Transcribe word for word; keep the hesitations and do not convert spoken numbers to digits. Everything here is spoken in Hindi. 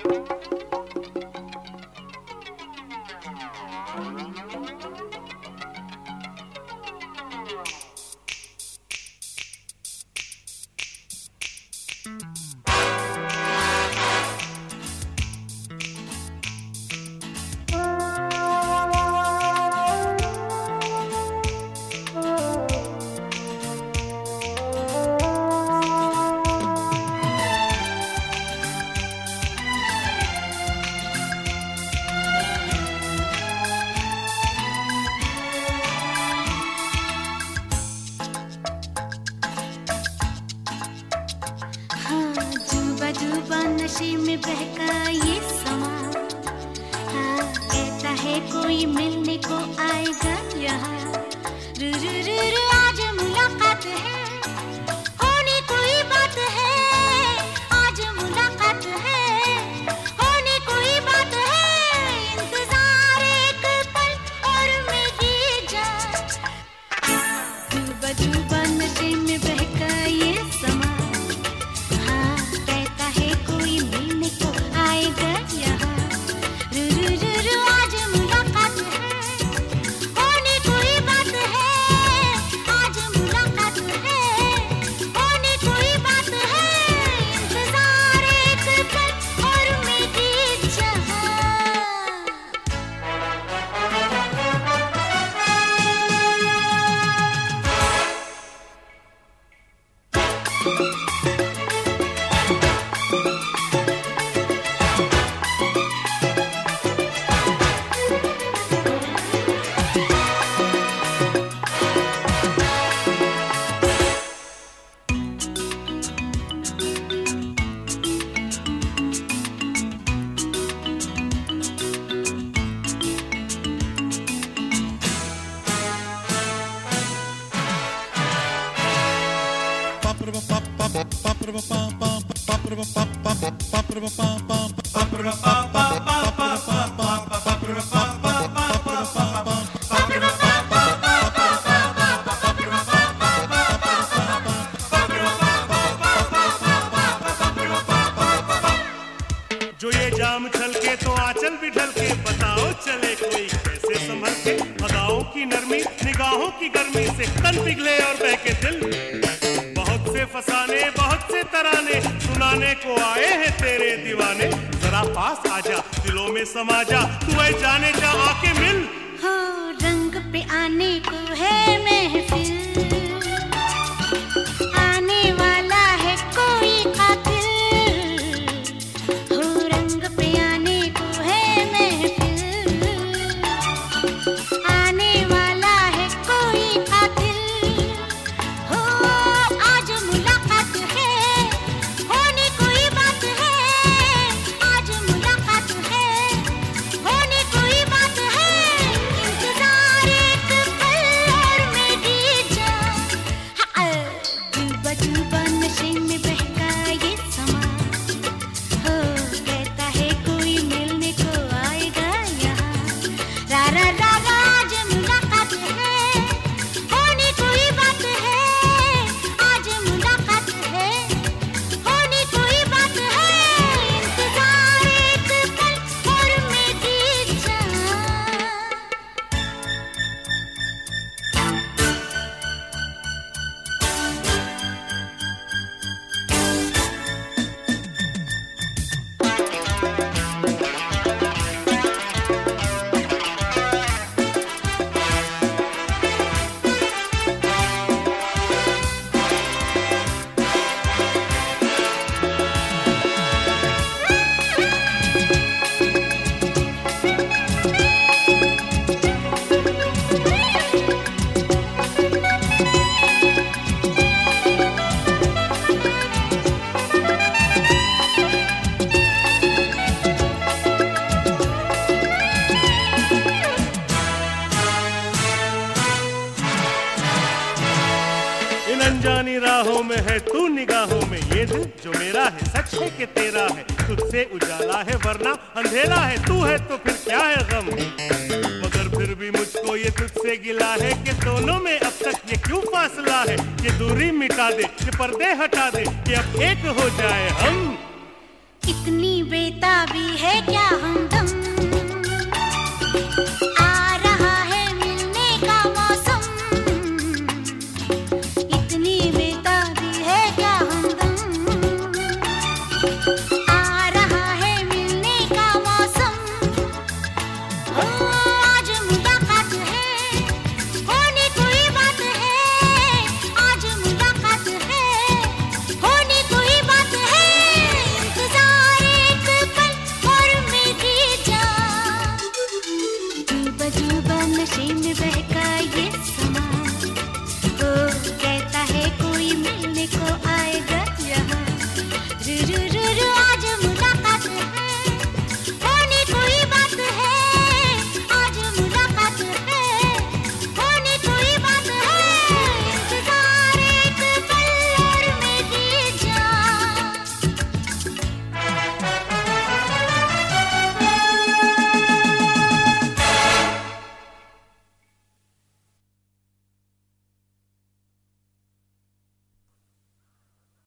नशे में बहका ये समा, हाँ कहता है कोई मिलने को आएगा यहाँ। रु रु रु रु आज मुलाकात है, होने कोई बात है, आज मुलाकात है, होने कोई बात है, इंतजार एक पल और मेरी जान। डूबा डूबा नशे में बहका ये समा, जो ये जाम छलके तो आंचल भी ढलके, बताओ चले कोई कैसे संभल के। अदाओं की नरमी निगाहों की गर्मी से तन पिघले और बहके दिल। बहुत से फसाने बहुत से तराने सुनाने को आए हैं तेरे दीवाने। जरा पास आजा दिलों में समा जा, तू ऐ जाने जा आके मिल। हो रंग पे आने को है महफिल, आने वाला है कोई कातिल। अनजानी राहों में है तू निगाहों में, ये दिल जो मेरा है सच है कि तेरा है। तुझसे उजाला है वरना अंधेरा है, तू है तो फिर क्या है गम। मगर फिर भी मुझको ये तुझसे गिला है कि दोनों में अब तक ये क्यों फासला है। ये दूरी मिटा दे, ये पर्दे हटा दे, कि अब एक हो जाए हम। इतनी बेताबी